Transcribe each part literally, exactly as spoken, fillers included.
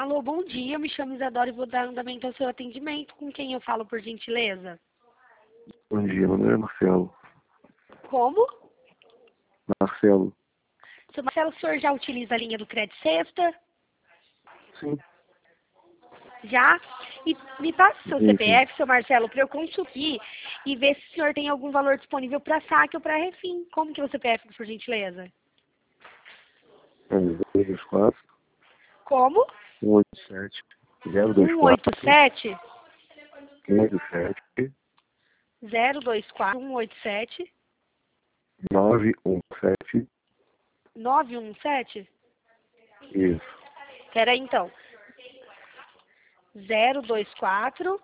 Alô, bom dia, me chamo Isadora e vou dar andamento ao seu atendimento. Com quem eu falo, por gentileza? Bom dia, meu nome é Marcelo. Como? Marcelo. Seu Marcelo, o senhor já utiliza a linha do Crédito Sexta? Sim. Já? E me passa o seu Sim, C P sim. F, seu Marcelo, para eu consultar e ver se o senhor tem algum valor disponível para saque ou para refim. Como que é o C P F, por gentileza? É dois dois quatro, Como? um oito sete, zero dois um oito quatro, sete, um oito sete, zero dois quatro, um oito sete, nove um sete. nove um sete? Isso. Espera aí, então. zero dois quatro,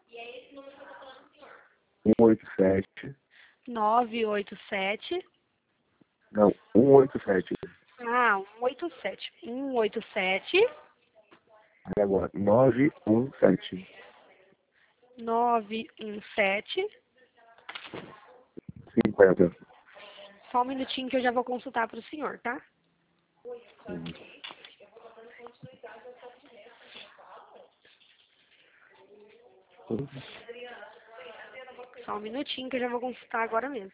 um oito sete. nove oito sete. Não, um oito sete. Ah, um oito sete. um oito sete, E agora, nove um sete. nove um sete. cinquenta. Só um minutinho que eu já vou consultar para o senhor, tá? Hum. Só um minutinho que eu já vou consultar agora mesmo.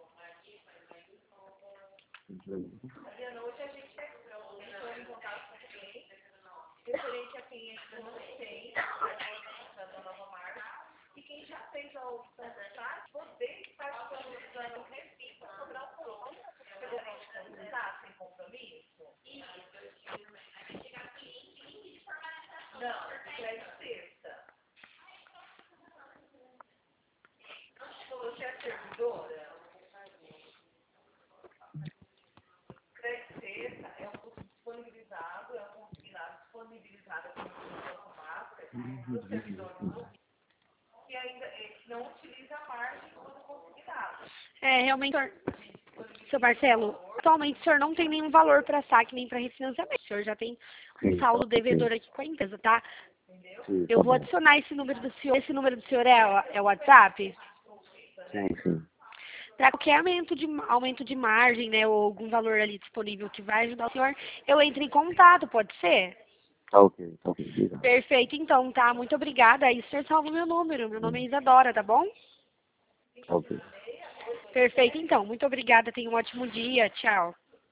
É, realmente, senhor- seu Marcelo, atualmente o senhor não tem nenhum valor para saque nem para refinanciamento. O senhor já tem um Sim, saldo tá, devedor sim. aqui com a empresa, tá? Sim, Eu tá vou bom. adicionar esse número do senhor. Esse número do senhor é, o- é o WhatsApp? Sim, sim. Para qualquer aumento de, aumento de margem, né, ou algum valor ali disponível que vai ajudar o senhor, eu entro em contato, pode ser? Tá ok, tá ok. Obrigado. Perfeito, então, tá? Muito obrigada. Aí o senhor salva o meu número. Meu nome é Hum, Isadora, tá bom? Tá ok. Perfeito, então. Muito obrigada. Tenha um ótimo dia. Tchau.